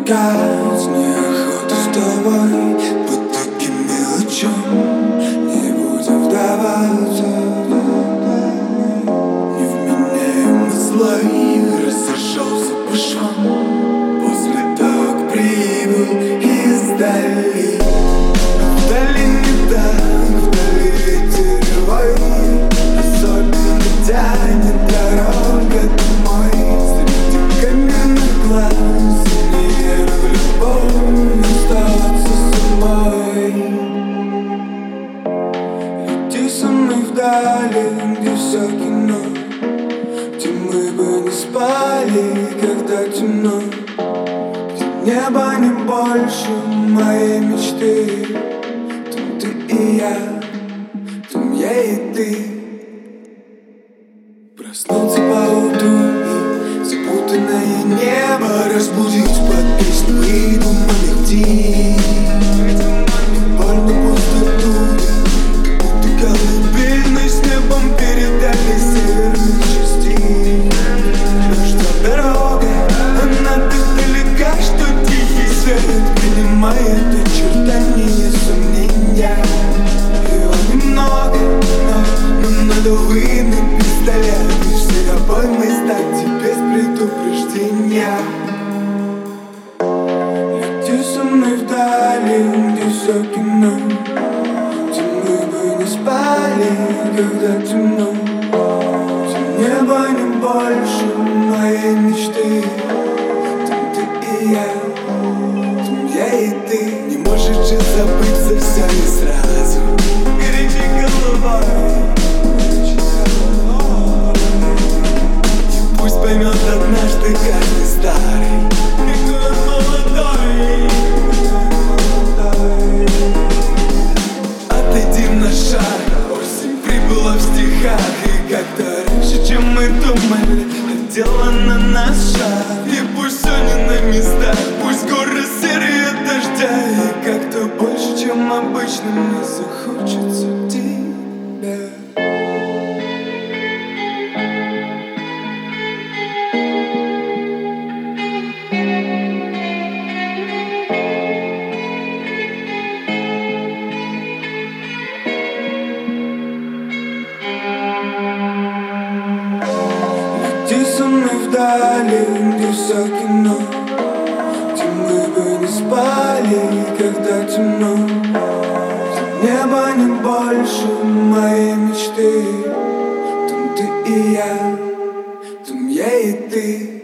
отвлекать, неохота с тобой по таким мелочам. Не будем вдаваться невменяемый слой разошелся по швам после того, как прибыл издали. Вдали не так, вдали ветер воет, особенно тянет дорога домой. Среди каменных глаз не верю в любовь, оставаться собой. Лети со мной вдали, где все кино, где мы бы не спали, когда темно, где небо не больше моей мечты. Там ты и я, там я и ты. Проснуться поутру и запутанное небо разбудить под песню придуманных птиц. Больно пустоту, как будто колыбельной с небом передали северных частей. Но что дорога, она так далека, что тихий свет принимает очертания сомнения. Его немного, но надо вынуть пистолет и все обоймы сдать без предупреждения. Лети со мной вдали, где все кино, где мы бы не спали, когда темно, где небо не больше моей мечты. Там ты и я, там я и ты. Не можешь же забыться все и сразу. Горячей головой, и пусть поймет однажды каждый старый, какой он молодой. Отойди на шаг, осень прибыла в стихах, и как-то раньше, чем мы думали, одела на нас шаг. И пусть все не на местах, пусть горы серые от дождя, и как-то больше, чем обычно, мне захочется тебя. Лети со мной вдали, где все кино, где мы бы не спали, когда темно, где небо не больше моей мечты. Там ты и я, там я и ты.